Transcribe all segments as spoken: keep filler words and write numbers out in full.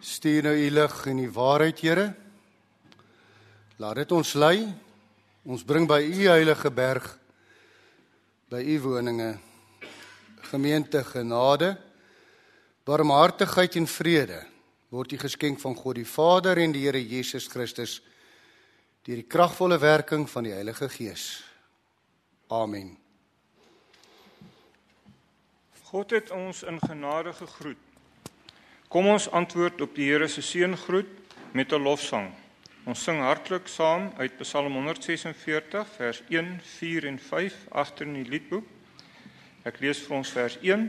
Stuur nou u lig in die waarheid, Here. Laat dit ons lei. Ons bring by u heilige berg, by u woninge, gemeente, genade, barmhartigheid en vrede, word u geskenk van God die Vader en die Here Jesus Christus, deur die kragvolle werking van die Heilige Gees. Amen. God het ons in genade gegroet. Kom ons antwoord op die Here se seëngroet met 'n lofsang. Ons sing hartlik saam uit Psalm honderdsesenveertig, vers een, vier en vyf, agter in die liedboek. Ek lees vir ons vers een.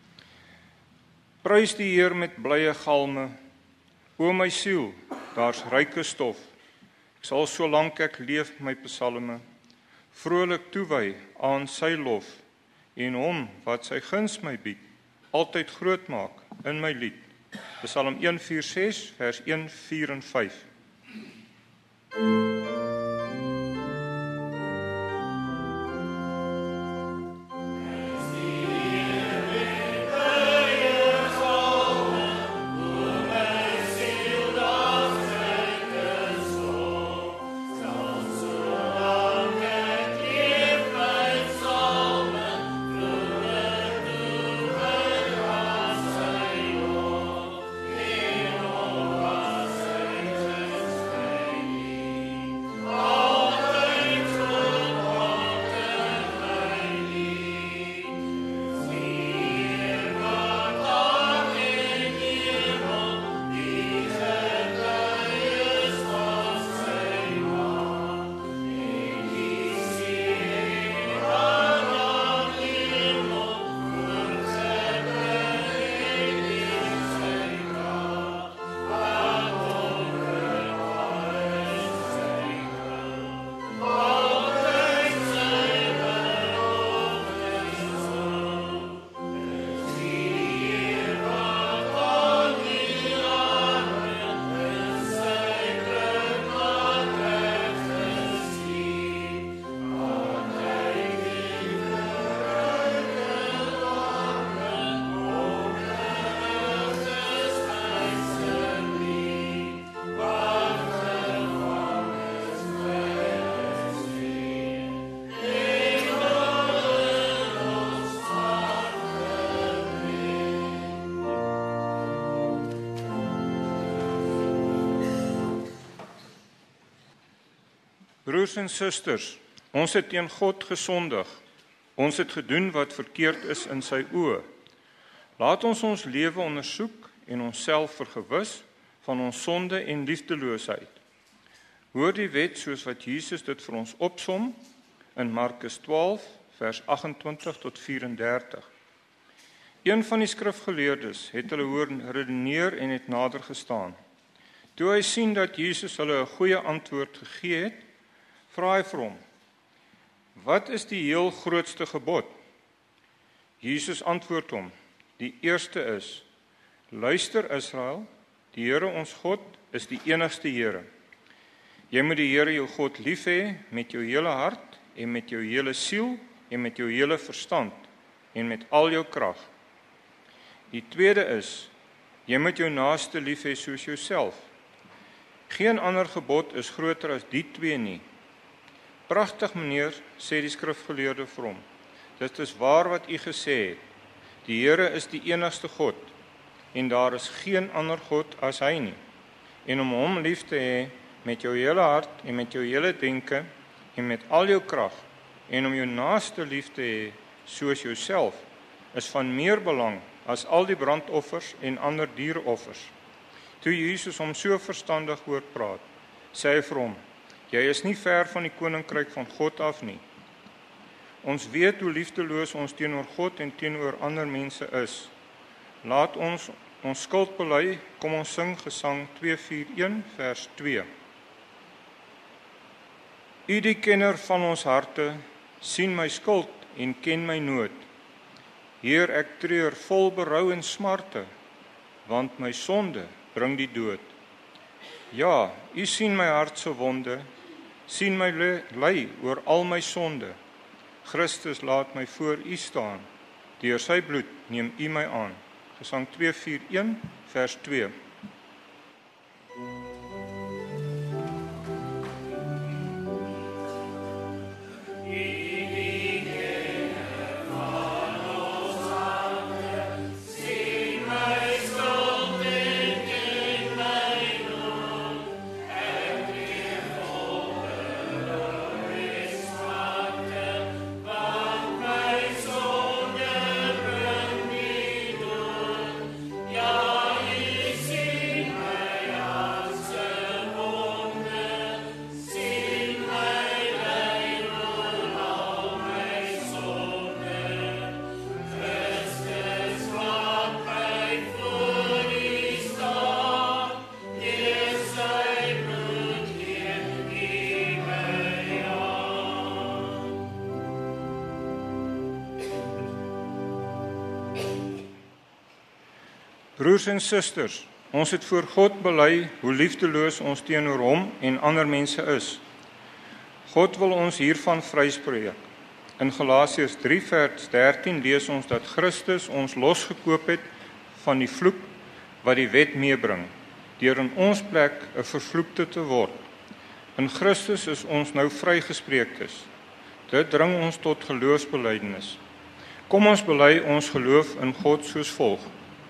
Prys die Heer met blye galme, o my siel, daar's ryke stof. Ek sal solank ek leef my psalme, vrolik toewy aan sy lof, en hom wat sy guns my bied, altyd groot maak in my lied. Psalm een vier ses, vers een, vier en vyf. Broers en susters, ons het teen God gesondig. Ons het gedoen wat verkeerd is in sy oë. Laat ons ons lewe ondersoek en onsself vergewis van ons sonde en liefdeloosheid. Hoor die wet soos wat Jesus dit vir ons opsom in Markus twaalf, vers agt-en-twintig tot vyf-en-dertig. Een van die skrifgeleerdes het hulle hoor redeneer en het nader gestaan. Toe hy sien dat Jesus hulle 'n goeie antwoord gegee het, vra hy vir hom: Wat is die heel grootste gebod? Jesus antwoord hom: Die eerste is: Luister Israel, die Here ons God is die enigste Here. Jy moet die Here jou God lief hê met jou hele hart en met jou hele siel en met jou hele verstand en met al jou krag. Die tweede is: Jy moet jou naaste lief hê soos jouself. Geen ander gebod is groter as die twee nie. Pragtig, meneer, sê die skrifgeleerde vir hom. Dit is waar wat u gesê het. Die Here is die enigste God en daar is geen ander God as hy nie. En om hom lief te hê met jou hele hart en met jou hele denke en met al jou krag en om jou naaste lief te hê soos jouself is van meer belang as al die brandoffers en ander dieroffers. Toe Jesus hom so verstandig hoor praat, sê hy vir hom: Jy is nie ver van die koninkryk van God af nie. Ons weet hoe liefdeloos ons teenoor God en teenoor ander mense is. Laat ons ons skuld bely. Kom ons sing Gesang twee vier een vers twee. U die kenner van ons harte, sien my skuld en ken my nood. Heer, ek treur vol berou en smarte, want my sonde bring die dood. Ja, u sien my hart se wonde, sien my ly oor al my sonde. Christus laat my voor u staan, deur sy bloed neem u my aan. Gesang twee vier een vers twee. Broers en susters, ons het voor God bely hoe liefdeloos ons teenoor hom en ander mense is. God wil ons hiervan vryspreek. In Galasiërs drie vers dertien lees ons dat Christus ons losgekoop het van die vloek wat die wet meebring, deur in ons plek 'n vervloekte te word. In Christus is ons nou vrygespreektes. Dit dring ons tot geloofsbelijdenis. Kom ons bely ons geloof in God soos volg.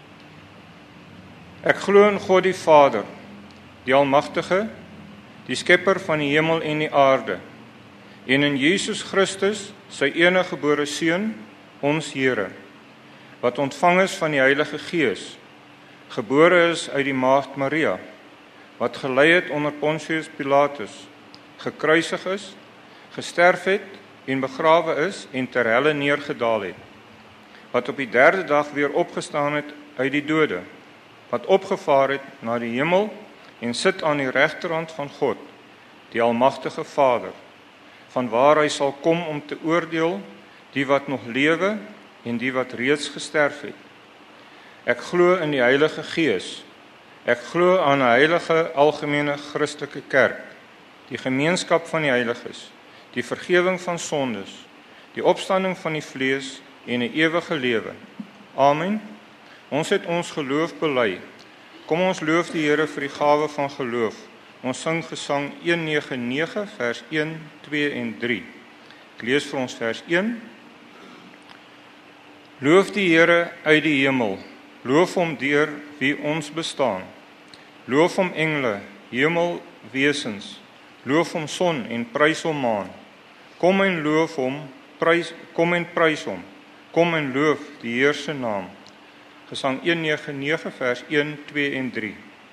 Ek glo in God die Vader, die Almagtige, die Skepper van die hemel en die aarde, en in Jesus Christus, sy enige gebore Seun, ons Here, wat ontvang is van die Heilige Gees, gebore is uit die maagd Maria, wat gelei het onder Pontius Pilatus, gekruisig is, gesterf het en begrawe is en ter helle neergedaal het, wat op die derde dag weer opgestaan het uit die dode, wat opgevaar het na die hemel en sit aan die regterhand van God, die Almagtige Vader, van waar hy sal kom om te oordeel die wat nog lewe en die wat reeds gesterf het. Ek glo in die Heilige Gees. Ek glo aan 'n heilige algemene Christelike kerk, die gemeenskap van die heiliges, die vergifnis van sondes, die opstanding van die vlees en 'n ewige lewe. Amen. Ons het ons geloof bely. Kom ons loof die Here vir die gawe van geloof. Ons sing gesang honderd nege nege vers een, twee en drie. Ek lees vir ons vers een. Loof die Here uit die hemel. Loof hom deur wie ons bestaan. Loof hom engele, hemelwesens. Loof hom son en prys hom maan. Kom en loof hom, prys, kom en prys hom. Kom en loof die Heer se naam. Gesang honderd nege nege vers een, twee en drie.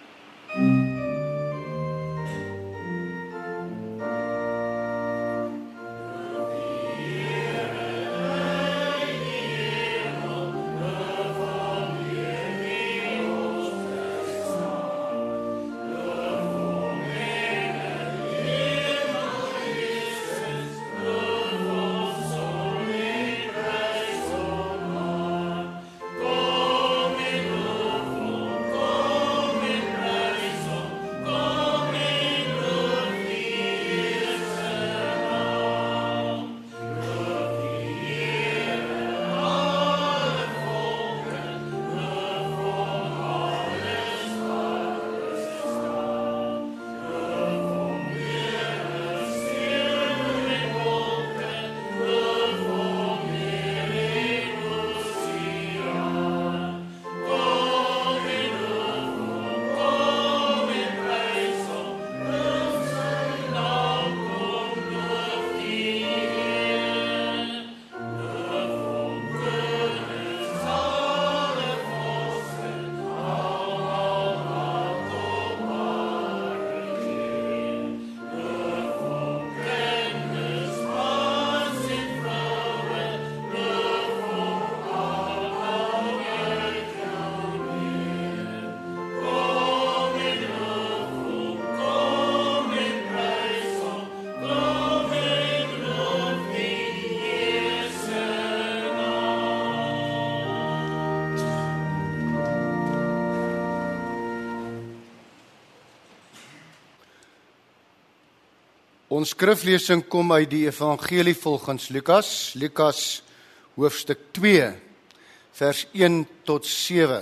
Ons skriflesing kom uit die evangelie volgens Lukas, Lukas hoofstuk twee, vers een tot sewe.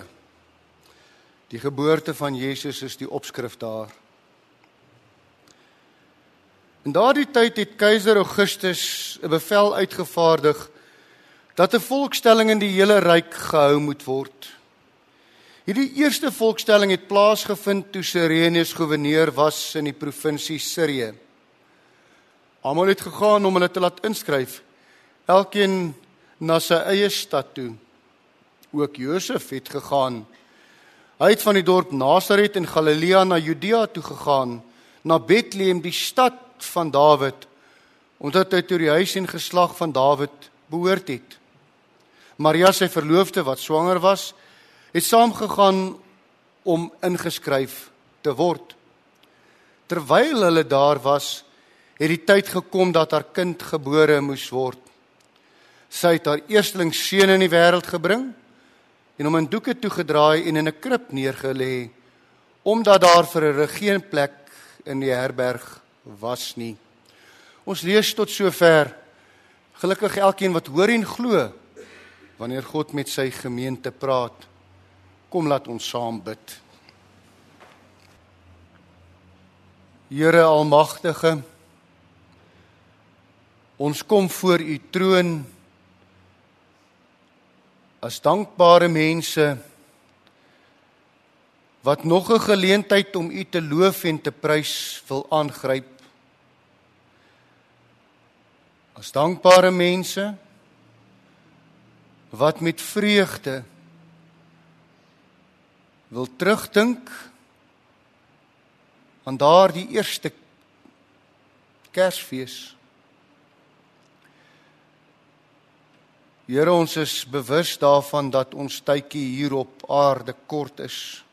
Die geboorte van Jesus is die opskrif daar. In daardie tyd het keiser Augustus 'n bevel uitgevaardig dat 'n volkstelling in die hele ryk gehou moet word. Hierdie eerste volkstelling het plaasgevind toe Cyrenius gouverneur was in die provinsie Sirië. Almal het gegaan om hulle te laat inskryf, elkeen na sy eie stad toe. Ook Josef het gegaan. Hy het van die dorp Nasaret in Galilea na Judea toe gegaan, na Bethlehem, die stad van Dawid, omdat hy tot die huis en geslag van Dawid behoort het. Maria, sy verloofde wat swanger was, het saamgegaan om ingeskryf te word. Terwyl hulle daar was, het die tyd gekom dat haar kind gebore moes word. Sy het haar eersteling seun in die wêreld gebring, en hom in doeke toegedraai en in 'n krib neergelê, omdat daar vir hulle geen plek in die herberg was nie. Ons lees tot sover. Gelukkig elkeen wat hoor en glo, wanneer God met sy gemeente praat. Kom, laat ons saam bid. Here Almagtige, ons kom voor U troon as dankbare mense wat nog 'n geleentheid om U te loof en te prys wil aangryp. As dankbare mense wat met vreugde wil terugdink aan daardie eerste Kersfees. Here, ons is bewus daarvan dat ons tydjie hier op aarde kort is.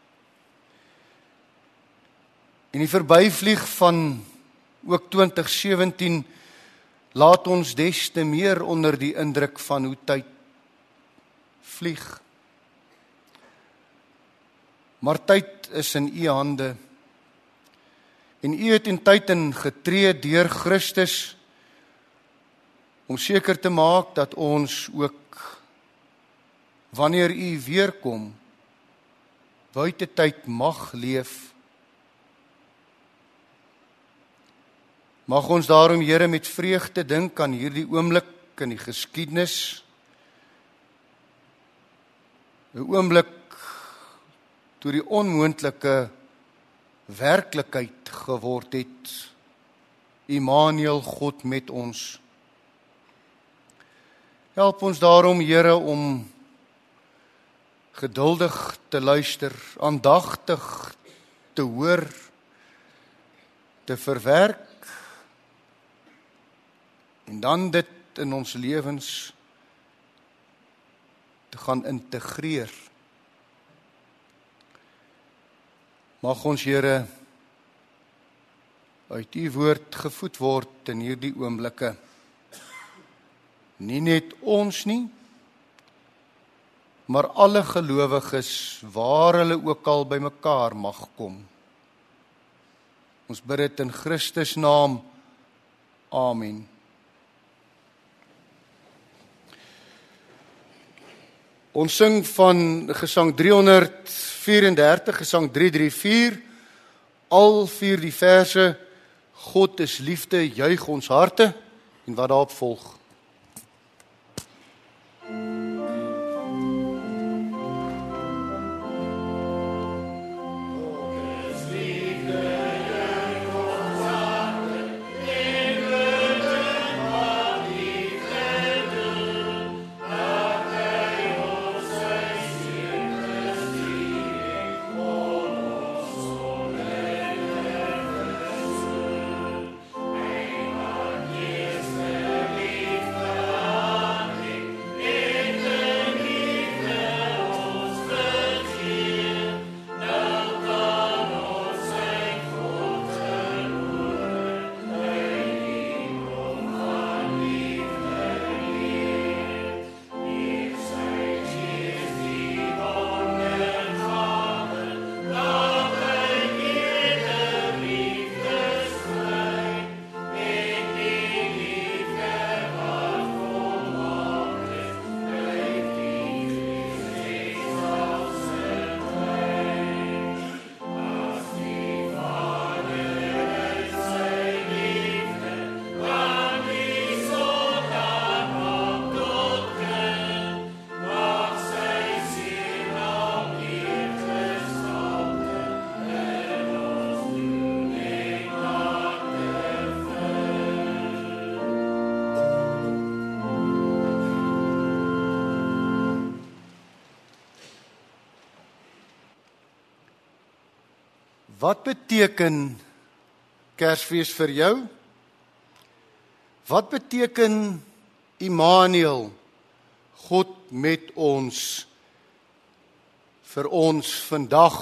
En die verbyvlieg van ook twintig sewentien laat ons des te meer onder die indruk van hoe tyd vlieg. Maar tyd is in U hande. En U het in tyd in getree deur Christus om seker te maak dat ons ook, wanneer U weerkom, buite tyd mag leef. Mag ons daarom, Here, met vreugde dink aan hierdie oomblik in die geskiedenis. 'n Oomblik toe die onmoontlike werklikheid geword het. Immanuel, God met ons. Help ons daarom, Here, om geduldig te luister, aandagtig te hoor, te verwerk, en dan dit in ons lewens te gaan integreer. Mag ons, Here, uit U woord gevoed word in hierdie oomblikke. Nie net ons nie, maar alle gelowiges, waar hulle ook al by mekaar mag kom. Ons bid dit in Christus naam. Amen. Ons sing van gesang driehonderdvierendertig, gesang drie drie vier, al vier die verse, God is liefde, juig ons harte, en wat daarop volg. Wat beteken Kersfees vir jou? Wat beteken Immanuel, God met ons, vir ons vandag?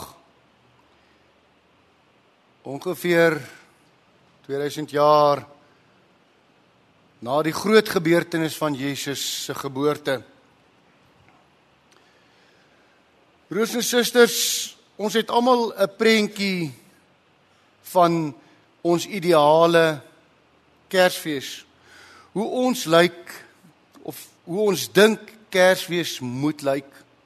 Ongeveer tweeduisend jaar na die groot gebeurtenis van Jesus se geboorte. Broers en susters, ons het almal 'n prentjie van ons ideale Kersfees. Hoe ons lyk, of hoe ons dink Kersfees moet lyk.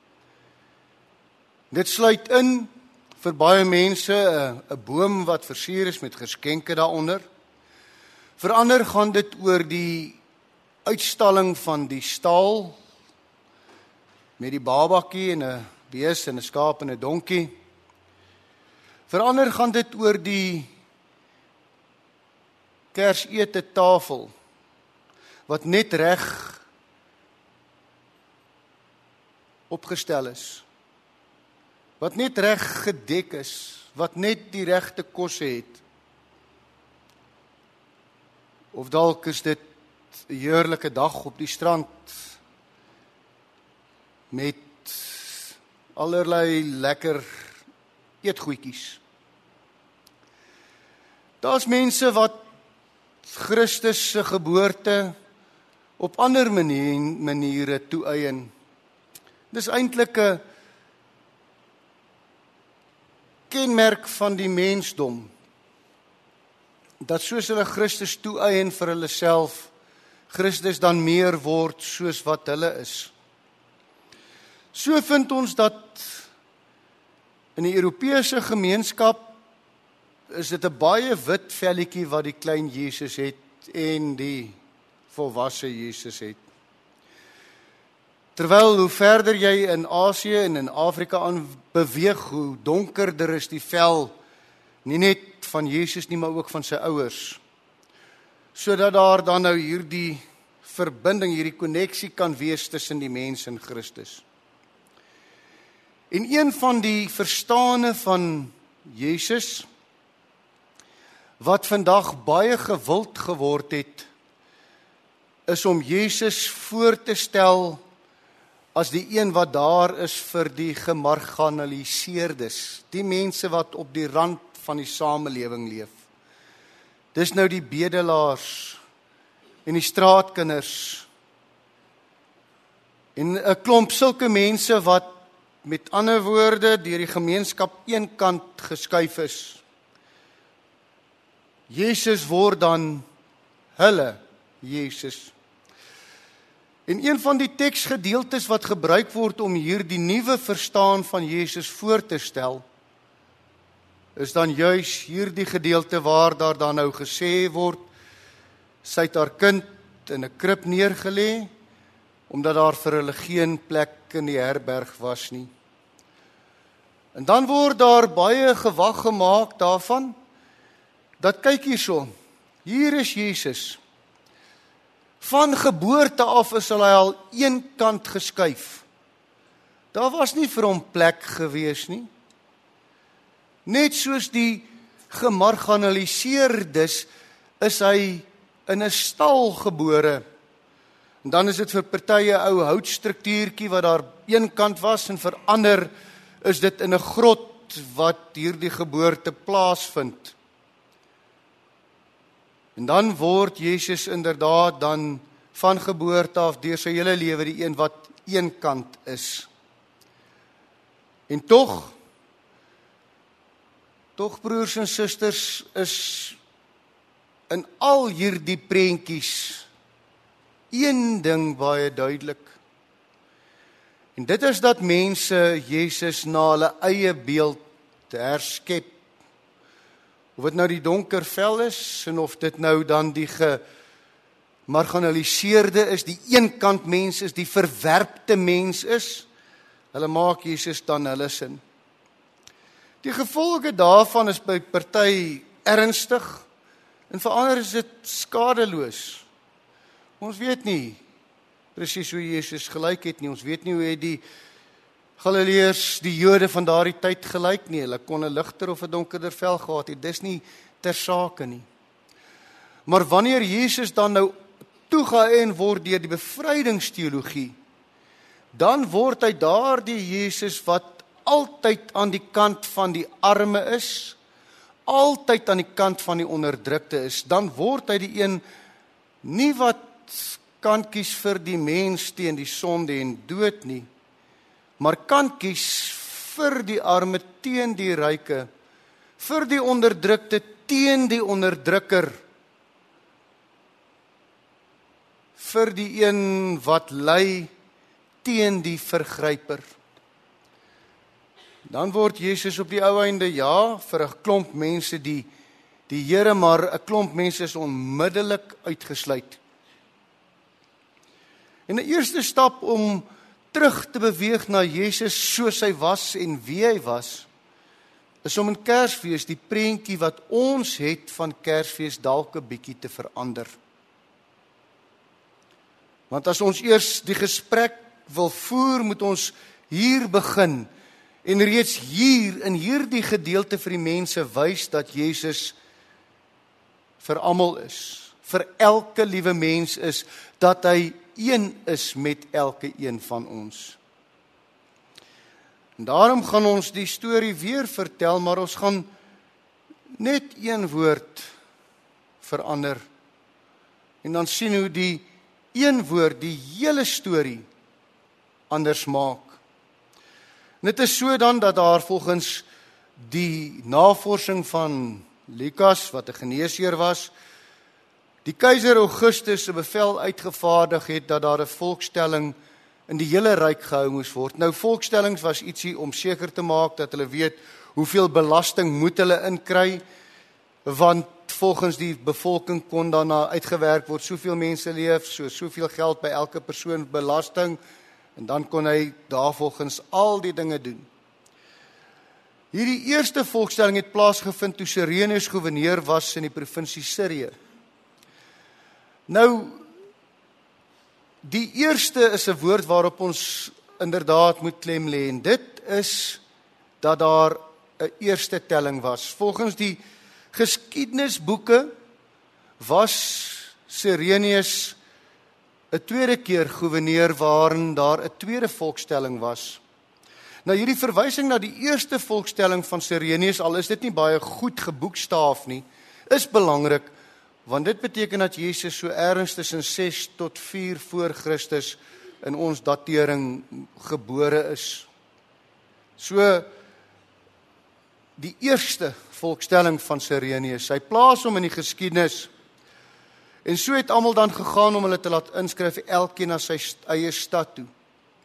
Dit sluit in vir baie mense 'n 'n boom wat versier is met geskenke daaronder. Vir ander gaan dit oor die uitstalling van die stal met die babatjie en 'n bees en 'n skaap en 'n donkie. Vir ander gaan dit oor die Kersete tafel wat net reg opgestel is. Wat net reg gedek is, wat net die regte kosse het. Of dalk is dit 'n heerlike dag op die strand met allerlei lekker eetgoedjies. Daar's mense wat Christus se geboorte op ander maniere toeëien. Dis eintlik 'n kenmerk van die mensdom, dat soos hulle Christus toeëien vir hulle self, Christus dan meer word soos wat hulle is. So vind ons dat in die Europese gemeenskap is dit 'n baie wit velletjie wat die klein Jesus het en die volwasse Jesus het. Terwyl hoe verder jy in Asië en in Afrika aan beweeg, hoe donkerder is die vel, nie net van Jesus nie, maar ook van sy ouers. Sodat daar dan nou hierdie verbinding, hierdie koneksie kan wees tussen die mens en Christus. En een van die verstane van Jesus, wat vandag baie gewild geword het, is om Jesus voor te stel as die een wat daar is vir die gemarginaliseerdes, die mense wat op die rand van die samelewing leef. Dis nou die bedelaars en die straatkinders en 'n klomp sulke mense wat met ander woorde deur die gemeenskap eenkant geskuif is. Jesus word dan hulle Jesus. En een van die teksgedeeltes wat gebruik word om hier die nuwe verstaan van Jesus voor te stel, is dan juis hierdie gedeelte waar daar dan nou gesê word, sy het haar kind in 'n krib neergelê, omdat daar vir hulle geen plek in die herberg was nie. En dan word daar baie gewag gemaak daarvan, dat kyk hierso, hier is Jesus. Van geboorte af is hy al een kant geskuif. Daar was nie vir hom plek gewees nie. Net soos die gemarginaliseerdes is hy in 'n stal gebore. En dan is dit vir partye ou houtstruktuurtjie wat daar een kant was en vir ander is dit in 'n grot wat hierdie geboorte plaasvind. En dan word Jesus inderdaad dan van geboorte af deur sy hele lewe die een wat eenkant is. En tog, tog broers en susters, is in al hierdie prentjies een ding baie duidelik. En dit is dat mense Jesus na hulle eie beeld herskep. Of dit nou die donker vel is, en of dit nou dan die gemarginaliseerde is, die eenkant mens is, die verwerpte mens is, hulle maak Jesus dan hulle sin. Die gevolge daarvan is by party ernstig, en vir ander is dit skadeloos. Ons weet nie presies hoe Jesus gelyk het nie, ons weet nie hoe het die Galileërs, die Jode van daardie tyd gelyk nie, hulle kon 'n ligter of 'n donkerder vel gehad het, dis nie ter sake nie. Maar wanneer Jesus dan nou toegeëien word deur die bevrydingsteologie, dan word hy daardie Jesus wat altyd aan die kant van die arme is, altyd aan die kant van die onderdrukte is, dan word hy die een nie wat kan kies vir die mens teen die sonde en dood nie, maar kan kies vir die arme teen die ryke, vir die onderdrukte teen die onderdrukker, vir die een wat ly teen die vergryper. Dan word Jesus op die ou einde, ja, vir 'n klomp mense die die Here, maar 'n klomp mense is onmiddellik uitgesluit. En 'n eerste stap om terug te beweeg na Jesus soos hy was en wie hy was, is om in Kersfees die prentjie wat ons het van Kersfees dalk 'n bietjie te verander. Want as ons eers die gesprek wil voer, moet ons hier begin en reeds hier in hierdie gedeelte vir die mense wys dat Jesus vir almal is, vir elke liewe mens is, dat hy een is met elke een van ons. En daarom gaan ons die storie weer vertel, maar ons gaan net een woord verander. En dan sien hoe die een woord die hele storie anders maak. En dit is so dan dat daar volgens die navorsing van Lukas, wat 'n geneesheer was, die keiser Augustus 'n bevel uitgevaardig het dat daar 'n volkstelling in die hele ryk gehou moes word. Nou, volkstellings was ietsie om seker te maak dat hulle weet hoeveel belasting moet hulle inkry, want volgens die bevolking kon daarna uitgewerk word, soveel mense leef, so soveel geld by elke persoon belasting, en dan kon hy daarvolgens al die dinge doen. Hierdie eerste volkstelling het plaasgevind toe Cyrenius gouverneur was in die provinsie Sirië. Nou, die eerste is 'n woord waarop ons inderdaad moet klem lê, en dit is dat daar 'n eerste telling was. Volgens die geskiedenisboeke was Cyrenius 'n tweede keer gouverneur waarin daar 'n tweede volkstelling was. Nou, hierdie verwysing na die eerste volkstelling van Cyrenius, al is dit nie baie goed geboekstaaf nie, is belangrik, want dit beteken dat Jesus so ergens tussen ses tot vier voor Christus in ons datering gebore is. So, die eerste volkstelling van Cyrenius, hy plaas hom in die geskiedenis, en so het almal dan gegaan om hulle te laat inskryf, elkeen na sy eie stad toe.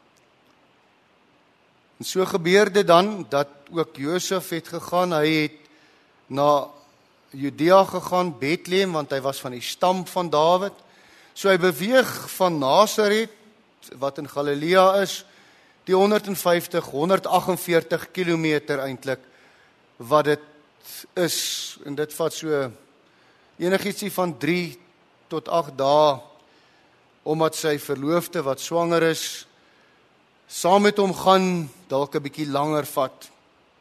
En so gebeur dit dan, dat ook Josef het gegaan, hy het na Judea gegaan, Bethlehem, want hy was van die stam van Dawid. So hy beweeg van Nasaret, wat in Galilea is, die honderdvyftig, honderdagtenveertig kilometer eintlik, wat dit is, en dit vat so enigietsie van drie tot agt dae, omdat sy verloofde wat swanger is, saam met hom gaan, dalk 'n bietjie langer vat.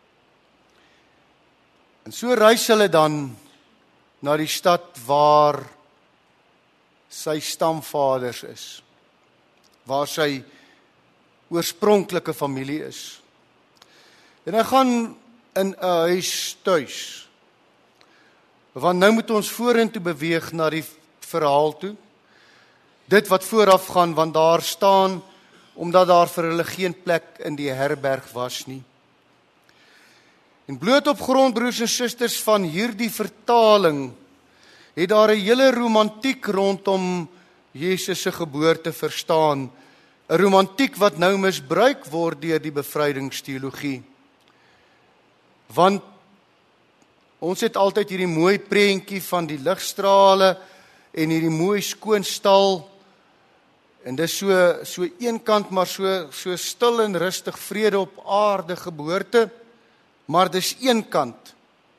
En so reis hulle dan na die stad waar sy stamvaders is, waar sy oorspronklike familie is. En hy gaan in 'n huis tuis, want nou moet ons vorentoe beweeg na die verhaal toe, dit wat vooraf gaan, want daar staan, omdat daar vir hulle geen plek in die herberg was nie. En bloot op grond, broers en susters, van hierdie vertaling, het daar 'n hele romantiek rondom Jesus se geboorte verstaan, 'n romantiek wat nou misbruik word deur die bevrydingsteologie. Want ons het altyd hierdie mooi prentjie van die ligstrale en hierdie mooi skoon stal, en dis so so eenkant maar so so stil en rustig, vrede op aarde geboorte, maar dis eenkant.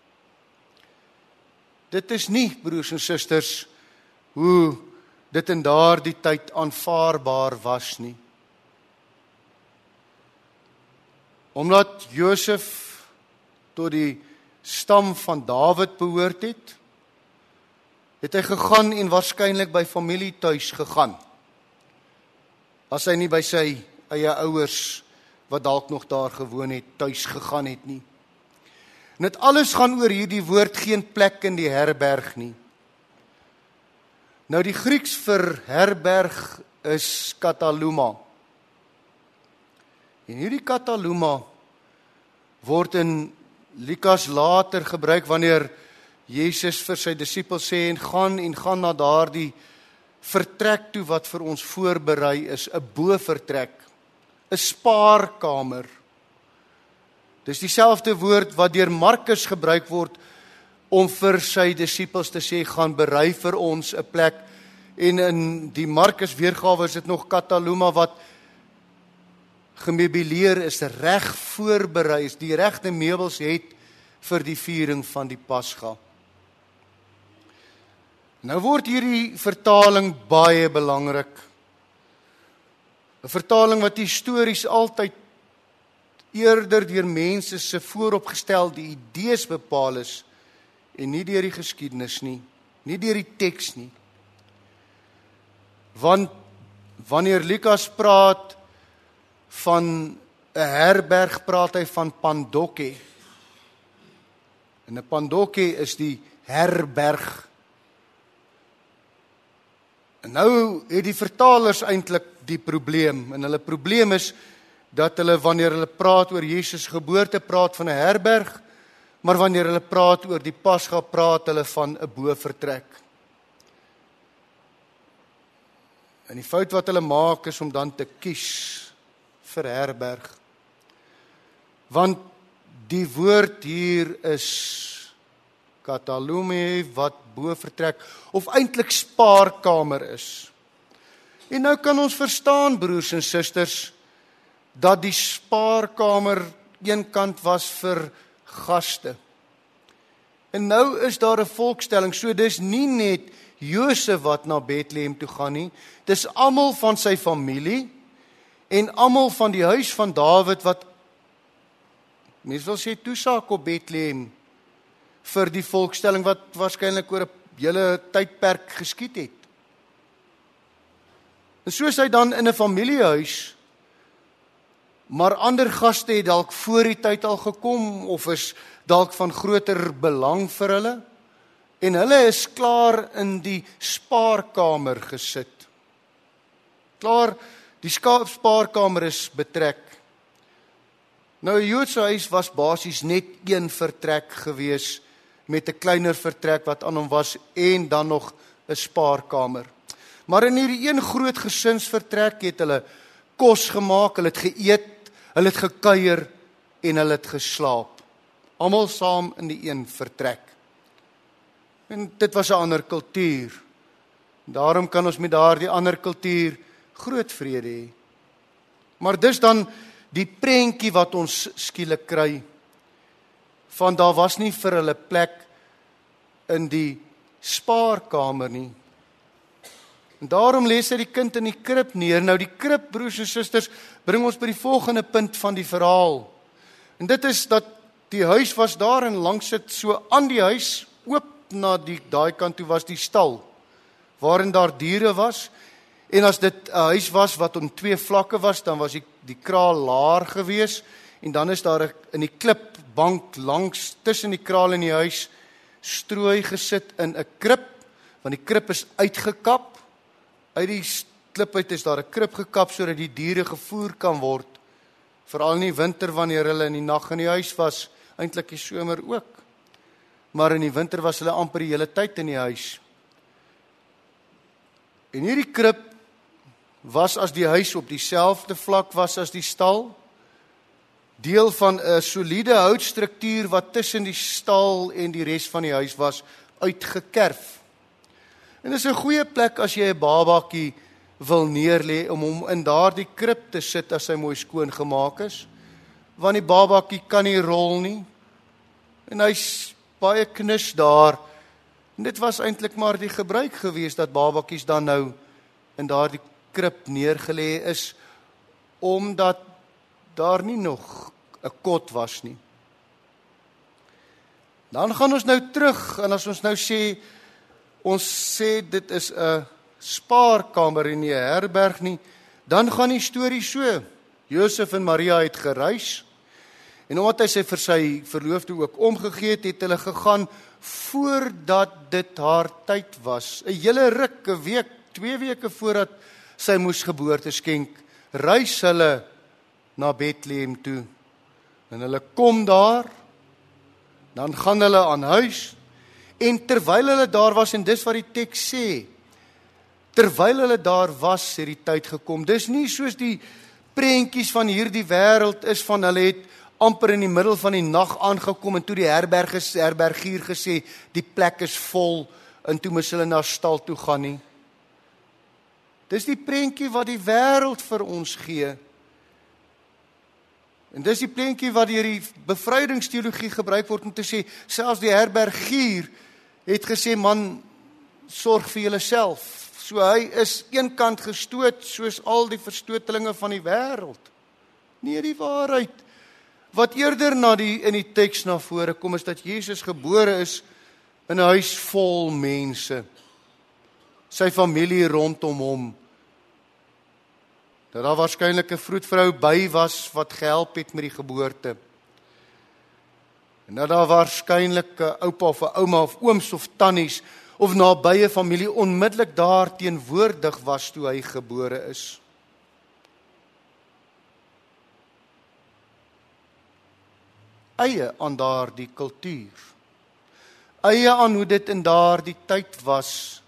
Dit is nie, broers en susters, hoe dit in daardie tyd aanvaarbaar was nie. Omdat Josef tot die stam van Dawid behoort het, het hy gegaan en waarskynlik by familie tuis gegaan, as hy nie by sy eie ouers, wat dalk nog daar gewoon het, tuis gegaan het nie. En dit alles gaan oor hierdie woord, geen plek in die herberg nie. Nou die Grieks vir herberg is kataluma. En hierdie kataluma word in Lukas later gebruik wanneer Jesus vir sy disippels sê, en gaan en gaan na daardie vertrek toe wat vir ons voorberei is, 'n bovertrek, 'n spaarkamer. Dis dieselfde woord wat deur Markus gebruik word om vir sy disippels te sê, gaan berei vir ons 'n plek. En in die Markus weergawe is dit nog kataluma wat gemeubileer is, reg voorberei is, die regte meubels het vir die viering van die Pasga. Nou word hierdie vertaling baie belangrik. 'n Vertaling wat histories altyd eerder deur mense se vooropgestelde idees bepaal is en nie deur die geskiedenis nie, nie deur die teks nie. Want wanneer Lukas praat van 'n herberg, praat hy van pandoke. En 'n pandoke is die herberg. En nou het die vertalers eintlik die probleem, en hulle probleem is dat hulle wanneer hulle praat oor Jesus geboorte praat van 'n herberg, maar wanneer hulle praat oor die Pasga praat hulle van 'n bovertrek. En die fout wat hulle maak is om dan te kies vir herberg. Want die woord hier is katalume wat bovertrek of eintlik spaarkamer is. En nou kan ons verstaan, broers en susters, dat die spaarkamer eenkant was vir gaste. En nou is daar 'n volkstelling, so dis nie net Josef wat na Bethlehem toe gaan nie, dis almal van sy familie en almal van die huis van Dawid wat, mens wil sê, toesaak op Bethlehem vir die volkstelling wat waarskynlik oor 'n hele tydperk geskied het. En so is hy dan in 'n familiehuis, maar ander gaste het dalk voor die tyd al gekom of is dalk van groter belang vir hulle, en hulle is klaar in die spaarkamer gesit. Klaar, die spaarkamer is betrek. Nou 'n Joodse huis was basies net een vertrek gewees met 'n kleiner vertrek wat aan hom was en dan nog 'n spaarkamer. Maar in hierdie een groot gesinsvertrek het hulle kos gemaak, hulle het geëet, hulle het gekuier en hulle het geslaap. Almal saam in die een vertrek. En dit was 'n ander kultuur. Daarom kan ons met daardie ander kultuur groot vrede hê. Maar dis dan die prentjie wat ons skielik kry, van daar was nie vir hulle plek in die spaarkamer nie. En daarom lê sy die kind in die krib neer. Nou die krib, broers en susters, bring ons by die volgende punt van die verhaal. En dit is dat die huis was daar en langs dit so aan die huis, oop na die daai kant toe was die stal, waarin daar diere was. En as dit 'n huis was wat om twee vlakke was, dan was die, die kraal laer gewees, en dan is daar in die klipbank langs tussen die kraal en die huis strooi gesit in 'n krib, want die krib is uitgekap. Uit die klip uit is daar 'n krib gekap sodat die diere gevoer kan word, veral in die winter wanneer hulle in die nag in die huis was, eintlik die somer ook. Maar in die winter was hulle amper die hele tyd in die huis. En hierdie krib was as die huis op dieselfde vlak was as die stal, deel van 'n soliede houtstruktuur wat tussen die stal en die res van die huis was, uitgekerf. En dis 'n goeie plek as jy 'n babatjie wil neerlê om hom in daardie krib te sit as hy mooi skoon gemaak is, want die babatjie kan nie rol nie, en hy's baie knus daar. En dit was eintlik maar die gebruik gewees dat babatjies dan nou in daardie krib neergelê is, omdat daar nie nog 'n kot was nie. Dan gaan ons nou terug, en as ons nou sê, ons sê dit is 'n spaarkamer en nie 'n herberg nie, dan gaan die storie so. Josef en Maria het gereis, en omdat hy sy vir sy verloofde ook omgegee het, het hulle gegaan voordat dit haar tyd was. 'n Hele ruk, 'n week, twee weke voordat sy moes geboorte skenk, reis hulle na Bethlehem toe, En hulle kom daar, dan gaan hulle aan huis, en terwyl hulle daar was, en dis wat die teks sê, terwyl hulle daar was, het die tyd gekom. Dis nie soos die prentjies van hierdie wêreld is van hulle het amper in die middel van die nag aangekom en toe die herberg is, herbergier gesê, die plek is vol en toe moes hulle na stal toe gaan nie. Dis die prentjie wat die wêreld vir ons gee. En dis die prentjie wat deur die bevrydingsteologie gebruik word om te sê, selfs die herbergier het gesê, man, sorg vir julleself. So hy is eenkant gestoot soos al die verstotelinge van die wêreld. Nee, die waarheid wat eerder na die in die teks na vore kom is dat Jesus gebore is in 'n huis vol mense. Sy familie rondom hom. Dat daar waarskynlik 'n vroedvrou by was wat gehelp het met die geboorte. En dat daar waarskynlik 'n oupa of 'n ouma of ooms of tannies of nabye familie onmiddellik daar teenwoordig was toe hy gebore is. Eie aan daardie kultuur. Eie aan hoe dit in daardie tyd was.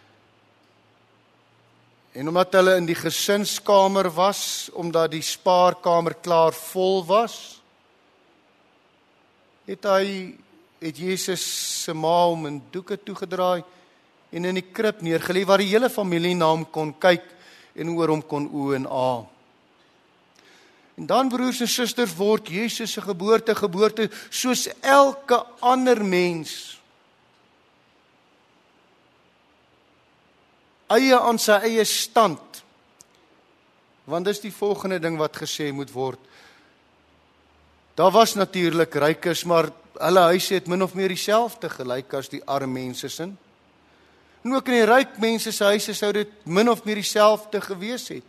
En omdat hulle in die gesinskamer was, omdat die spaarkamer klaar vol was, het hy het Jesus se ma hom in doeke toegedraai en in die krib neergelê waar die hele familie na hom kon kyk en oor hom kon oë en a. En dan, broers en susters, word Jesus se geboorte geboorte soos elke ander mens. Eie aan sy eie stand. Want dis die volgende ding wat gesê moet word. Daar was natuurlik rykes, maar hulle huise het min of meer dieselfde gelyk as die arme mense sin. En ook in die ryk mense se huise sou dit min of meer dieselfde gewees het.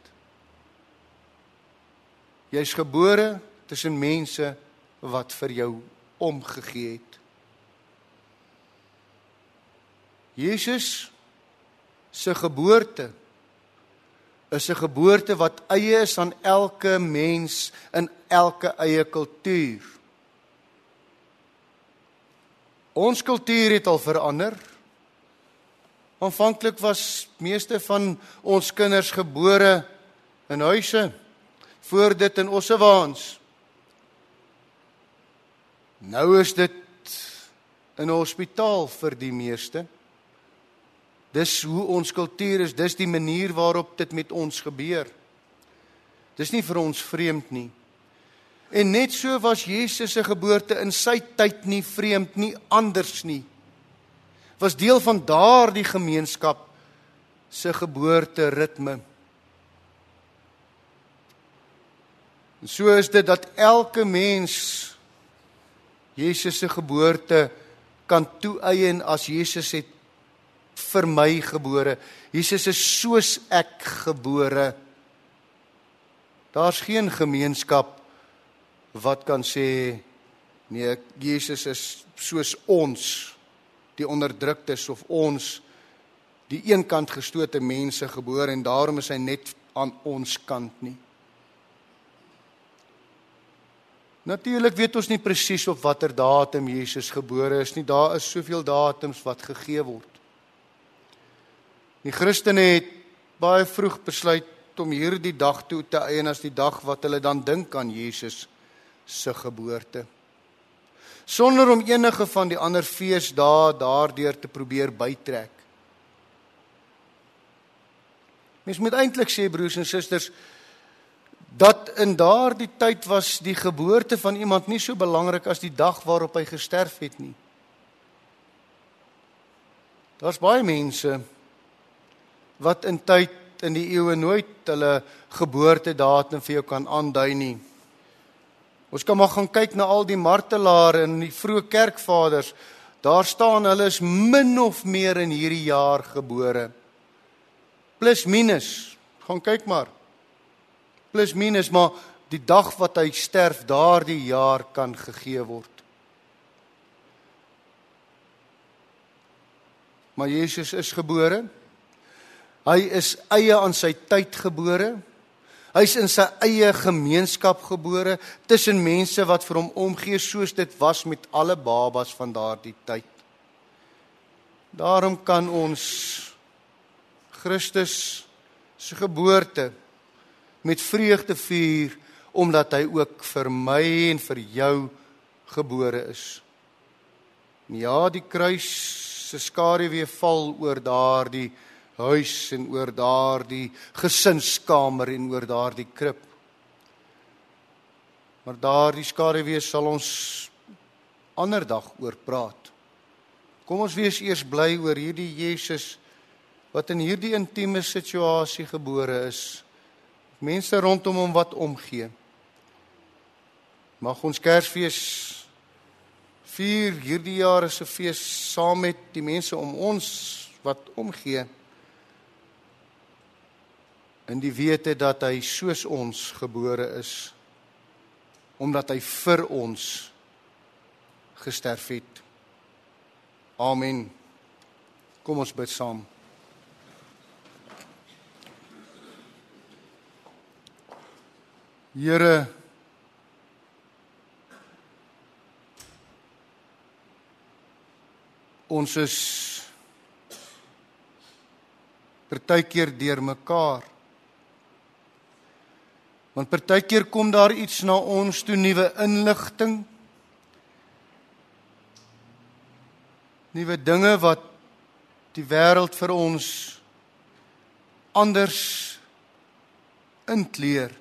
Jy is gebore tussen mense wat vir jou omgegee het. Jesus se geboorte is 'n geboorte wat eie is aan elke mens in elke eie kultuur. Ons kultuur het al verander. Aanvanklik was meeste van ons kinders gebore in huise, voor dit in ossewaans. Nou is dit in 'n hospitaal vir die meeste. Dis hoe ons kultuur is, dis die manier waarop dit met ons gebeur. Dis nie vir ons vreemd nie. En net so was Jesus se geboorte in sy tyd nie vreemd nie, anders nie. Was deel van daardie gemeenskap se geboorteritme. En so is dit dat elke mens Jesus se geboorte kan toeëien as Jesus het vir my gebore. Jesus is soos ek gebore. Daar's geen gemeenskap wat kan sê, nee, Jesus is soos ons, die onderdruktes, of ons, die eenkant gestote mense gebore, en daarom is hy net aan ons kant nie. Natuurlik weet ons nie presies op watter datum Jesus gebore is nie. Daar is soveel datums wat gegee word. Die Christene het baie vroeg besluit om hierdie dag toe te eien as die dag wat hulle dan dink aan Jesus se geboorte. Sonder om enige van die ander feesdae daardeur te probeer bytrek. Mens moet eintlik sê, broers en susters, dat in daardie tyd was die geboorte van iemand nie so belangrik as die dag waarop hy gesterf het nie. Daar's baie mense wat in tyd in die eeue nooit hulle geboortedatum vir jou kan aandui nie. Ons kan maar gaan kyk na al die martelare en die vroeë kerkvaders. Daar staan hulle is min of meer in hierdie jaar gebore. Plus minus, gaan kyk maar. Plus minus, maar die dag wat hy sterf, daardie jaar kan gegee word. Maar Jesus is gebore. Hy is eie aan sy tyd gebore. Hy is in sy eie gemeenskap gebore, tussen mense wat vir hom omgee, soos dit was met alle babas van daardie tyd. Daarom kan ons Christus se geboorte met vreugde vier, omdat hy ook vir my en vir jou gebore is. En ja, die kruis se skaduwee val oor daardie huis en oor daardie gesinskamer en oor daardie krib. Maar daardie skaduwee sal ons ander dag oor praat. Kom ons wees eers bly oor hierdie Jesus wat in hierdie intieme situasie gebore is. Mense rondom hom wat omgee. Mag ons Kersfees vier hierdie jaar is 'n fees saam met die mense om ons wat omgee. In die wete dat hy soos ons gebore is, omdat hy vir ons gesterf het. Amen. Kom ons bid saam. Here, ons is partykeer deur mekaar. Want partykeer kom daar iets na ons toe, nuwe inligting, nuwe dinge wat die wêreld vir ons anders inkleer.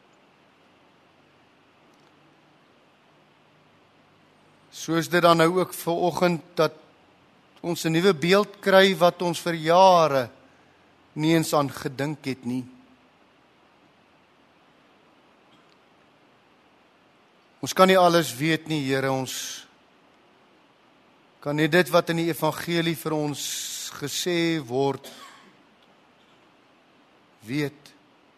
Soos dit dan nou ook vanoggend dat ons 'n nuwe beeld kry wat ons vir jare nie eens aan gedink het nie. Ons kan nie alles weet nie, Here, ons kan nie dit wat in die evangelie vir ons gesê word, weet.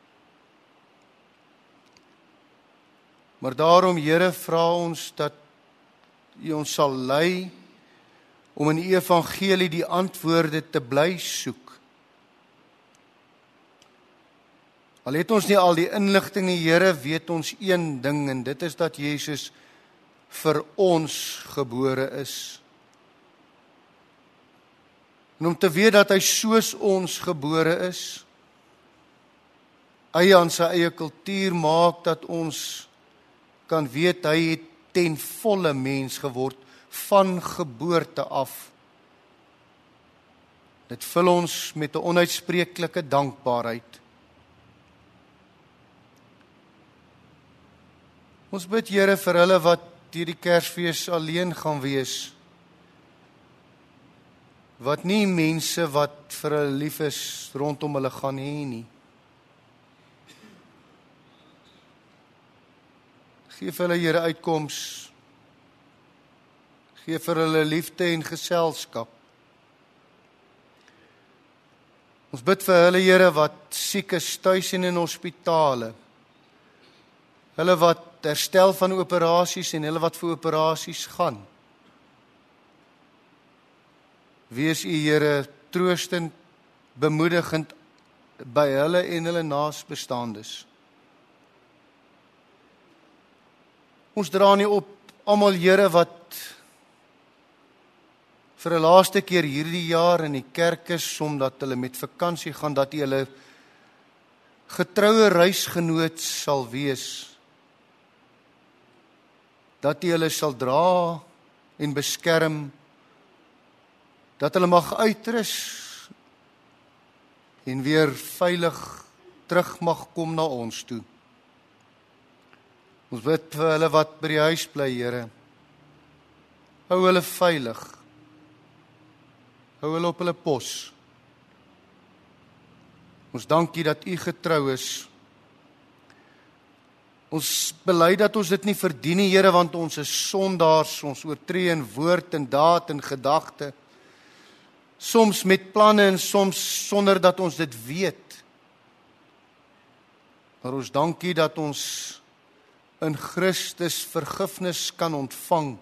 Maar daarom, Here, vra ons dat U ons sal lei om in die evangelie die antwoorde te bly soek. Al het ons nie al die inligting nie, Here, weet ons een ding, en dit is dat Jesus vir ons gebore is. En om te weet dat hy soos ons gebore is, eie aan sy eie kultuur maak, dat ons kan weet hy het ten volle mens geword, van geboorte af. Dit vul ons met 'n onuitspreeklike dankbaarheid. Ons bid, Here, vir hulle wat hierdie Kersfees alleen gaan wees, wat nie mense wat vir hulle lief is rondom hulle gaan hê nie. Geef hulle, Here, uitkoms. Geef vir hulle liefde en geselskap. Ons bid vir hulle, Here, wat siek is tuis en in hospitale. Hulle wat herstel van operasies en hulle wat vir operasies gaan. Wees U, Here, troostend, bemoedigend by hulle en hulle naasbestaandes. Ons dra nie op almal, Here, wat vir 'n laaste keer hierdie jaar in die kerk is, omdat hulle met vakansie gaan, dat U hulle getroue reisgenoot sal wees. Dat U hulle sal dra en beskerm, dat hulle mag uitrus en weer veilig terug mag kom na ons toe. Ons bid vir hulle wat by die huis bly, Here. Hou hulle veilig. Hou hulle op hulle pos. Ons dank U dat U getrou is. Ons bely dat ons dit nie verdien nie, Here, want ons is sondaars, ons oortree in woord en daad en gedagte. Soms met planne en soms sonder dat ons dit weet. Maar ons dank U dat ons in Christus vergifnis kan ontvang.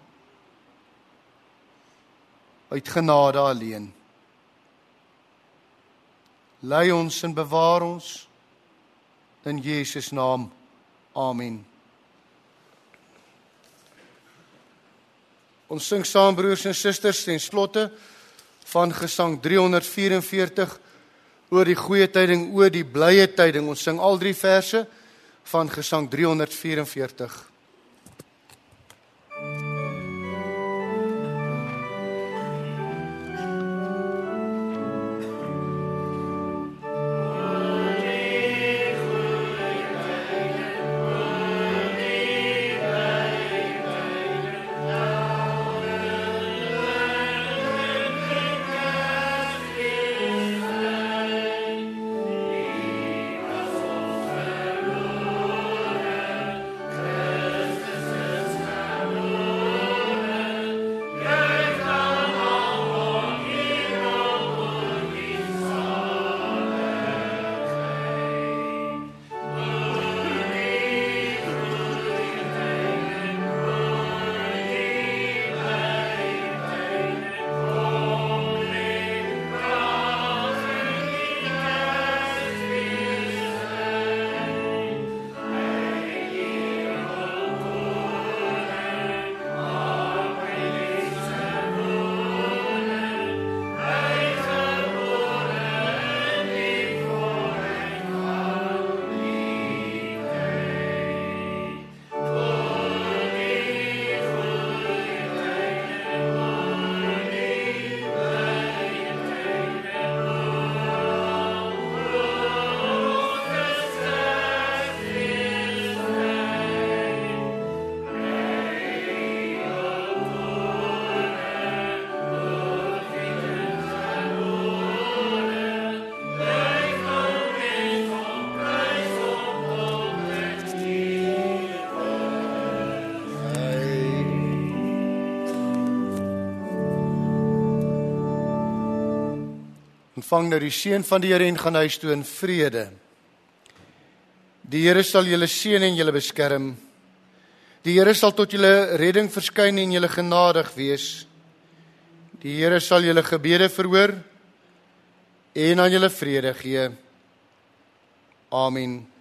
Uit genade alleen. Lei ons en bewaar ons In Jesus naam, amen. Ons sing saam, broers en susters, ten slotte van gesang driehonderdvyreenveertig oor die goeie tyding, oor die blye tyding. Ons sing al drie verse van gesang driehonderdvyreenveertig. Ontvang nou die seën van die Here en gaan huis toe in vrede. Die Here sal julle seën en julle beskerm. Die Here sal tot julle redding verskyn en julle genadig wees. Die Here sal julle gebede verhoor en aan julle vrede gee. Amen.